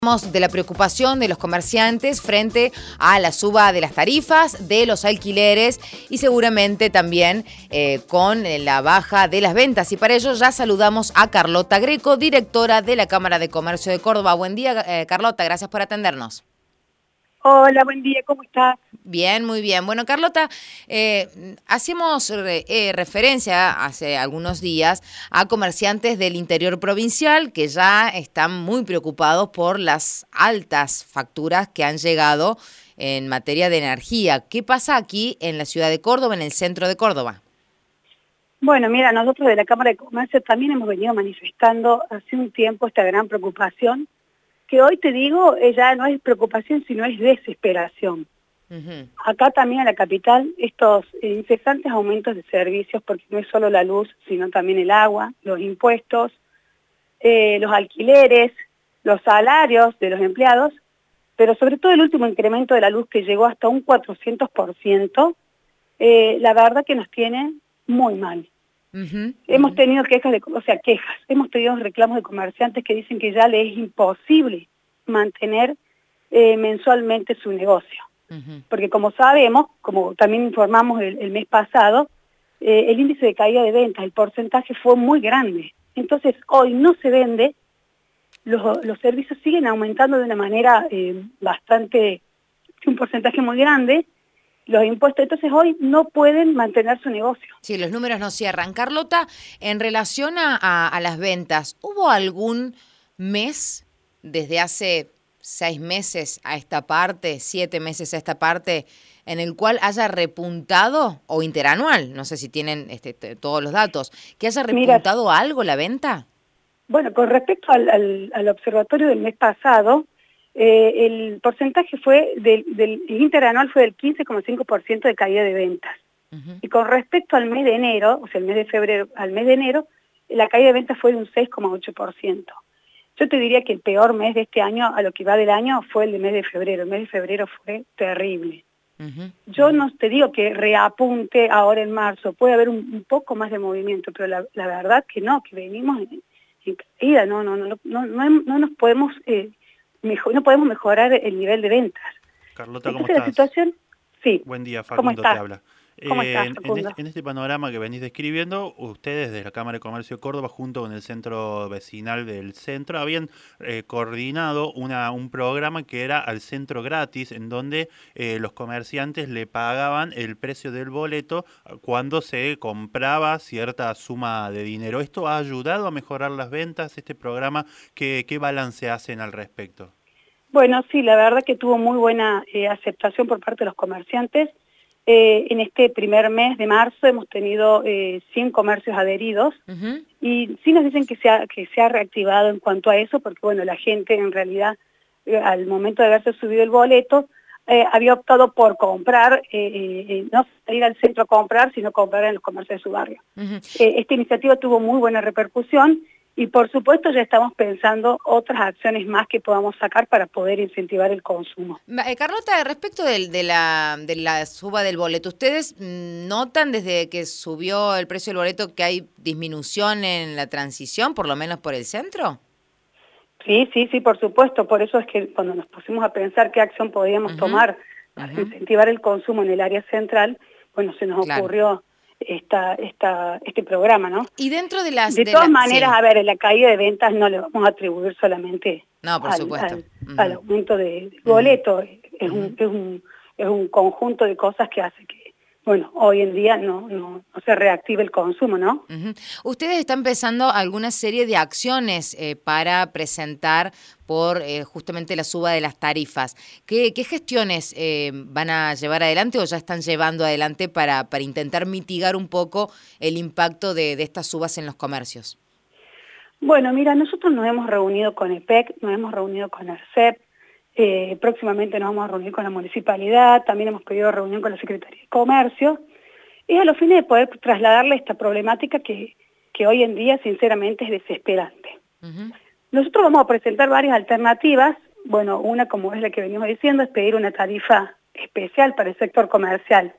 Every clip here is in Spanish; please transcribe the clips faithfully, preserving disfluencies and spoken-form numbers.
De la preocupación de los comerciantes frente a la suba de las tarifas, de los alquileres y seguramente también eh, con la baja de las ventas. Y para ello ya saludamos a Carlota Greco, directora de la Cámara de Comercio de Córdoba. Buen día, eh, Carlota, gracias por atendernos. Hola, buen día, ¿cómo estás? Bien, muy bien. Bueno, Carlota, eh, hacemos re, eh, referencia hace algunos días a comerciantes del interior provincial que ya están muy preocupados por las altas facturas que han llegado en materia de energía. ¿Qué pasa aquí en la ciudad de Córdoba, en el centro de Córdoba? Bueno, mira, nosotros de la Cámara de Comercio también hemos venido manifestando hace un tiempo esta gran preocupación, que hoy te digo, ya no es preocupación, sino es desesperación. Uh-huh. Acá también en la capital, estos incesantes aumentos de servicios, porque no es solo la luz, sino también el agua, los impuestos, eh, los alquileres, los salarios de los empleados, pero sobre todo el último incremento de la luz que llegó hasta un cuatrocientos por ciento, eh, la verdad que nos tiene muy mal. Uh-huh. Hemos tenido quejas, de, o sea, quejas, hemos tenido reclamos de comerciantes que dicen que ya les es imposible mantener eh, mensualmente su negocio. Uh-huh. Porque como sabemos, como también informamos el, el mes pasado, eh, el índice de caída de ventas, el porcentaje fue muy grande. Entonces hoy no se vende, los, los servicios siguen aumentando de una manera eh, bastante, un porcentaje muy grande, los impuestos, entonces hoy no pueden mantener su negocio. Sí, los números no cierran. Carlota, en relación a, a, a las ventas, ¿hubo algún mes desde hace seis meses a esta parte, siete meses a esta parte, en el cual haya repuntado, o interanual, no sé si tienen este, todos los datos, que haya repuntado Mira, algo la venta? Bueno, con respecto al, al, al observatorio del mes pasado, Eh, el porcentaje fue del, del el interanual fue del quince coma cinco por ciento de caída de ventas. Uh-huh. Y con respecto al mes de enero, o sea, el mes de febrero al mes de enero, la caída de ventas fue de un seis coma ocho por ciento. Yo te diría que el peor mes de este año, a lo que va del año, fue el de mes de febrero. El mes de febrero fue terrible. Uh-huh. Yo no te digo que reapunte ahora en marzo, puede haber un, un poco más de movimiento, pero la, la verdad que no, que venimos en, en caída, no, no, no, no, no, no, no nos podemos... Eh, Mejor, no podemos mejorar el nivel de ventas. Carlota, Entonces, ¿cómo la estás? Situación, sí. Buen día, Facundo te habla. ¿Cómo Eh, estás, en, Facundo? este, en este panorama que venís describiendo, ustedes de la Cámara de Comercio de Córdoba, junto con el Centro Vecinal del Centro, habían eh, coordinado una, un programa que era al centro gratis, en donde eh, los comerciantes le pagaban el precio del boleto cuando se compraba cierta suma de dinero. ¿Esto ha ayudado a mejorar las ventas, este programa? ¿Qué, qué balance hacen al respecto? Bueno, sí, la verdad que tuvo muy buena eh, aceptación por parte de los comerciantes. Eh, en este primer mes de marzo hemos tenido eh, cien comercios adheridos. Uh-huh. Y sí nos dicen que se, ha, que se ha reactivado en cuanto a eso, porque bueno, la gente en realidad eh, al momento de haberse subido el boleto eh, había optado por comprar, eh, eh, no salir al centro a comprar, sino comprar en los comercios de su barrio. Uh-huh. eh, esta iniciativa tuvo muy buena repercusión. Y por supuesto ya estamos pensando otras acciones más que podamos sacar para poder incentivar el consumo. Eh, Carlota, respecto de, de, la, de la suba del boleto, ¿ustedes notan desde que subió el precio del boleto que hay disminución en la transición, por lo menos por el centro? Sí, sí, sí, por supuesto. Por eso es que cuando nos pusimos a pensar qué acción podíamos uh-huh. tomar para uh-huh. incentivar el consumo en el área central, bueno, se nos claro. ocurrió... Esta, esta, este programa, ¿no? Y dentro de las... De, de todas la, maneras, sí. a ver, en la caída de ventas no le vamos a atribuir solamente no, por al, supuesto. al, Uh-huh. al aumento de, de boleto. Uh-huh. es, Uh-huh. un, es, un, es un conjunto de cosas que hace que, bueno, hoy en día no, no, no se reactive el consumo, ¿no? Uh-huh. Ustedes están empezando alguna serie de acciones eh, para presentar por eh, justamente la suba de las tarifas. ¿Qué, qué gestiones eh, van a llevar adelante o ya están llevando adelante para, para intentar mitigar un poco el impacto de, de estas subas en los comercios? Bueno, mira, nosotros nos hemos reunido con E P E C, nos hemos reunido con ARCEP, eh, próximamente nos vamos a reunir con la municipalidad, también hemos pedido reunión con la Secretaría de Comercio, y a los fines de poder trasladarle esta problemática que, que hoy en día sinceramente es desesperante. Uh-huh. Nosotros vamos a presentar varias alternativas. Bueno, una, como es la que venimos diciendo, es pedir una tarifa especial para el sector comercial.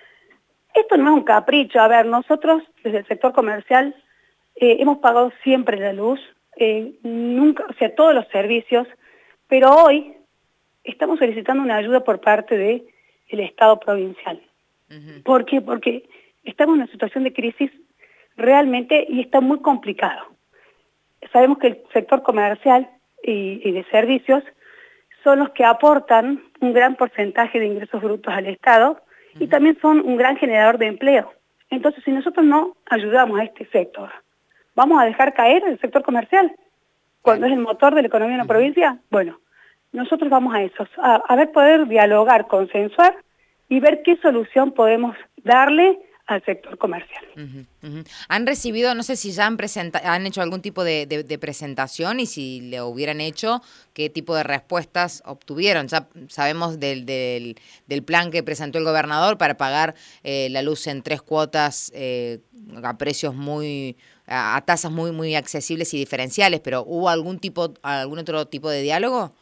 Esto no es un capricho. A ver, nosotros desde el sector comercial eh, hemos pagado siempre la luz, eh, nunca, o sea, todos los servicios, Pero hoy estamos solicitando una ayuda por parte del Estado provincial. Uh-huh. ¿Por qué? Porque estamos en una situación de crisis realmente y está muy complicado. Sabemos que el sector comercial y, y de servicios son los que aportan un gran porcentaje de ingresos brutos al Estado uh-huh. y también son un gran generador de empleo. Entonces, si nosotros no ayudamos a este sector, ¿vamos a dejar caer el sector comercial cuando es el motor de la economía de una uh-huh. provincia? Bueno, nosotros vamos a eso, a, a ver, poder dialogar, consensuar y ver qué solución podemos darle al sector comercial. Uh-huh, uh-huh. ¿Han recibido, no sé si ya han, presenta, han hecho algún tipo de, de, de presentación y si le hubieran hecho, qué tipo de respuestas obtuvieron? Ya sabemos del, del, del plan que presentó el gobernador para pagar eh, la luz en tres cuotas eh, a precios muy, a, a tasas muy, muy accesibles y diferenciales, pero ¿hubo algún tipo, algún otro tipo de diálogo?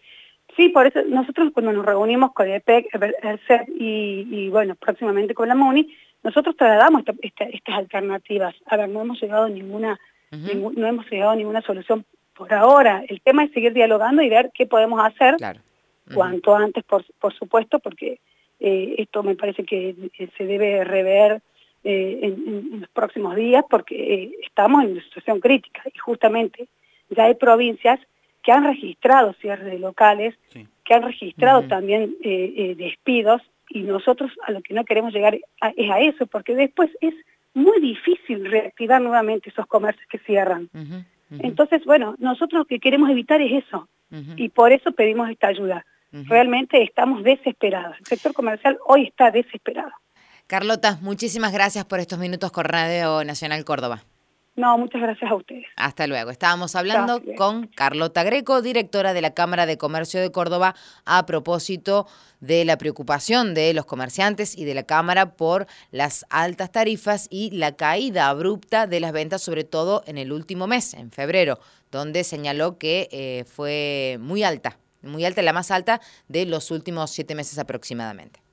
Sí, por eso nosotros cuando nos reunimos con el P E C, el C E P y, y bueno, próximamente con la MUNI, nosotros trasladamos esta, esta, estas alternativas. A ver, no hemos llegado a ninguna, uh-huh. ningún, no hemos llegado a ninguna solución por ahora. El tema es seguir dialogando y ver qué podemos hacer claro. uh-huh. cuanto antes, por, por supuesto, porque eh, esto me parece que se debe rever eh, en, en los próximos días, porque eh, estamos en una situación crítica y justamente ya hay provincias que han registrado cierres de locales, sí. que han registrado uh-huh. también eh, eh, despidos, y nosotros a lo que no queremos llegar a, es a eso, porque después es muy difícil reactivar nuevamente esos comercios que cierran. Uh-huh, uh-huh. Entonces, bueno, nosotros lo que queremos evitar es eso, uh-huh. y por eso pedimos esta ayuda. Uh-huh. Realmente estamos desesperados. El sector comercial hoy está desesperado. Carlota, muchísimas gracias por estos minutos con Radio Nacional Córdoba. No, muchas gracias a ustedes. Hasta luego. Estábamos hablando Chao, con Carlota Greco, directora de la Cámara de Comercio de Córdoba, a propósito de la preocupación de los comerciantes y de la Cámara por las altas tarifas y la caída abrupta de las ventas, sobre todo en el último mes, en febrero, donde señaló que eh, fue muy alta, muy alta, la más alta de los últimos siete meses aproximadamente.